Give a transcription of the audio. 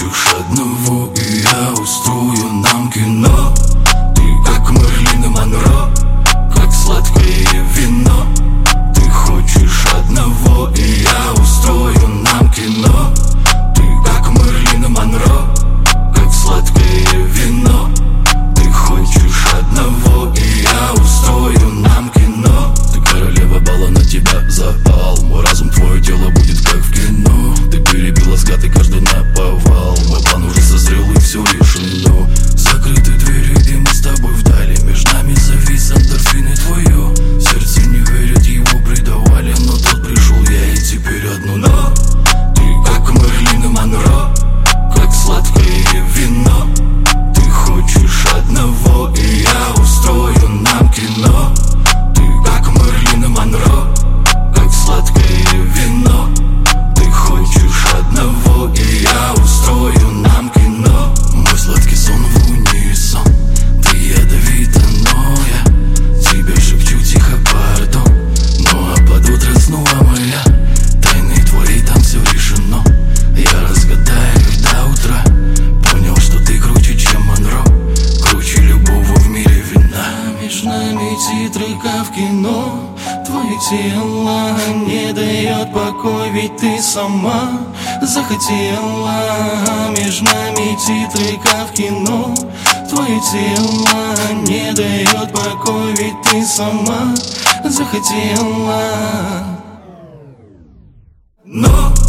хочешь одного, и я устрою нам кино. Ты как Мерлин и Монро, как сладкое вино. Ты хочешь одного, и я устрою нам кино. Ты как Мерлин и Монро, как сладкое вино. Ты хочешь одного, и я устрою нам кино. Ты королева бала, на тебя запал. Мой разум, твое тело будет как в кино. Ты перебила взгляд и каждый наповал. Мой план уже созрел и все решено. Закрыты двери, и мы с тобой вдали. Между нами завис эндорфин и твое сердце не верит, его предавали. Но тот пришел, я и теперь одно но. Ты как Мерлин и Монро, как сладкое вино. Ты хочешь одного, и я устрою нам кино. Ты как Мерлин и Монро, как сладкое вино. Ты хочешь одного, и я устрою нам кино. Мой сладкий сон в унисон, ты ядовита, но я тебе шепчу тихо пардон. Ну а под утро снова моя тайны твои, там все решено. Я разгадаю их до утра. Понял, что ты круче, чем Монро, круче любого в мире вина. Между нами титры, как в кино. Твое тело не дает покой, ведь ты сама захотела. Между нами титры, как в кино. Твое тело не дает покой, ведь ты сама захотела. Но